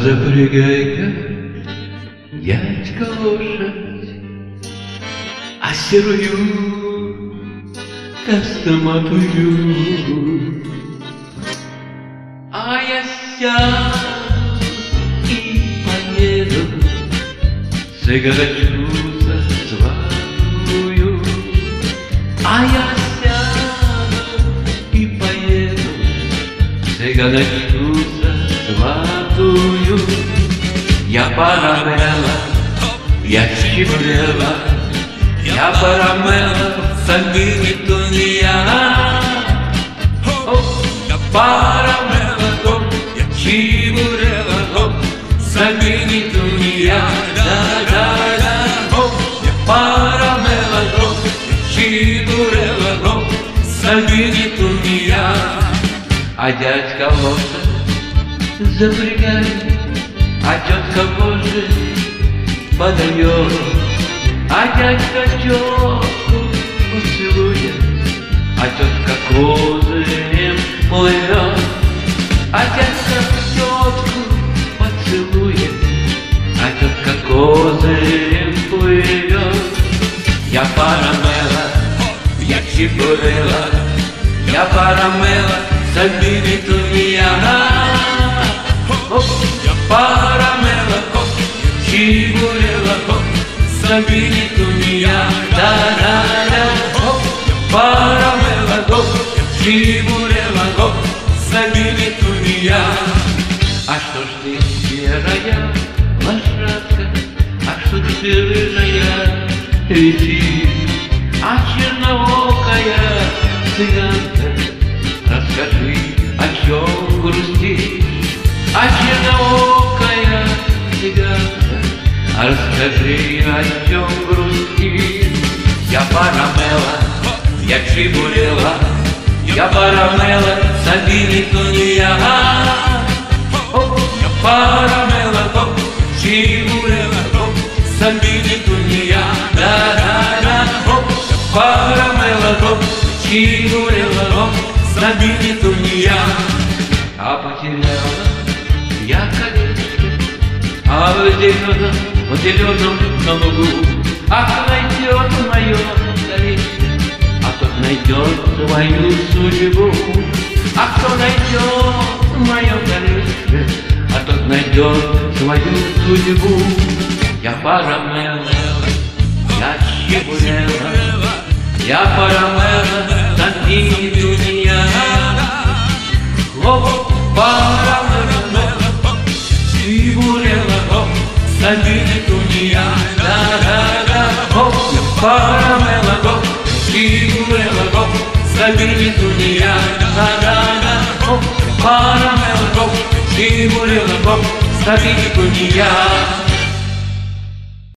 запрягай-ка, дядька, лошадь, а серую косматую. А я сяду и поеду цыганочку сватую. А я сяду и поеду цыганочку сватую. Я парамела, я чебурела, я парамела, сами туния. Я парамела, я чебурела, сами туния. Да-да-да. Я парамела, я чебурела, сами туния. А дядька лошадь запрягай, а тетка лошадь подает, а дядька тетку поцелует, а тетка козырем плывет, а дядька тетку поцелует, а тетка козырем плывет. Я парамела, я чебурела, я парамела, сами туния. Я парамела, чебурела, сами туния. Да-да-да. Я парамела, чебурела, сами туния. А что ж ты серая лошадка, а что ты рыжая летишь, а черноокая цыганка, расскажи, о чем грустишь. А черноокая цыганка, расскажи, о чем грустишь. Я парамела, я чебурела, я парамела, сами туния. Я парамела, чебурела, сами туния. Да-да-да. Я парамела, чебурела, сами туния. А потеряла я колечко, а в зеленом на лугу. Ах, найдет мое колечко, а тот найдет свою судьбу. А кто найдет мое колечко, а тот найдет свою судьбу. Я парамела, я чебурела, я парамела, сами туния. Парамела, чебурела, сами туния. Да-да-да. Я парамела, чебурела, сами туния. Да-да-да. Парамела, чебурела, сами туния.